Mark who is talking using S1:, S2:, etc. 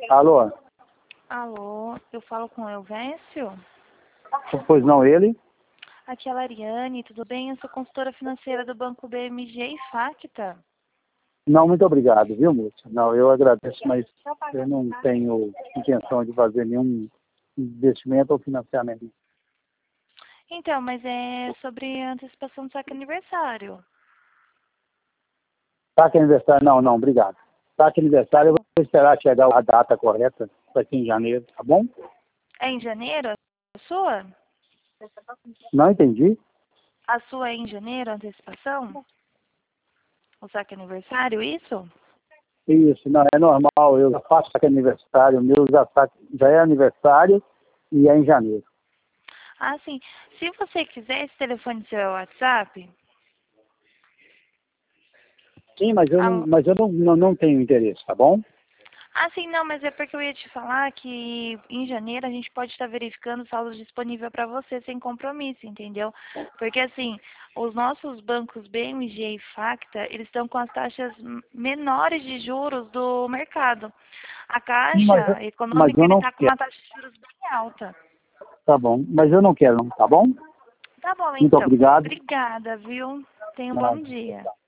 S1: Alô?
S2: Alô, eu falo com o Elvésio?
S1: Pois não, ele?
S2: Aqui é a Lariane, tudo bem? Eu sou consultora financeira do Banco BMG e Facta.
S1: Não, muito obrigado, viu, moça? Não, eu agradeço, mas eu não tenho intenção de fazer nenhum investimento ou financiamento.
S2: Então, mas é sobre a antecipação do saque aniversário.
S1: Saque aniversário? Não, não, obrigado. Saque aniversário, eu vou esperar chegar a data correta, para aqui em janeiro, tá bom?
S2: É em janeiro a sua?
S1: Não entendi?
S2: A sua é em janeiro, a antecipação? O saque aniversário, isso?
S1: Isso, não, é normal, eu já faço saque aniversário, o meu já é aniversário e é em janeiro.
S2: Ah, sim. Se você quiser, esse telefone seu é o WhatsApp?
S1: Sim, mas eu não tenho interesse, tá bom?
S2: Ah, sim, não, mas é porque eu ia te falar que em janeiro a gente pode estar verificando saldos disponíveis para você sem compromisso, entendeu? Porque assim, os nossos bancos BMG e Facta, eles estão com as taxas menores de juros do mercado. A
S1: Sim,
S2: Caixa
S1: mas
S2: Econômica,
S1: eu
S2: ele
S1: não
S2: está com
S1: quero,
S2: uma taxa de juros bem alta.
S1: tá bom, mas eu não quero, tá bom?
S2: Tá bom,
S1: Muito
S2: então.
S1: obrigado.
S2: Obrigada, viu? Tenha um bom
S1: Nada.
S2: dia.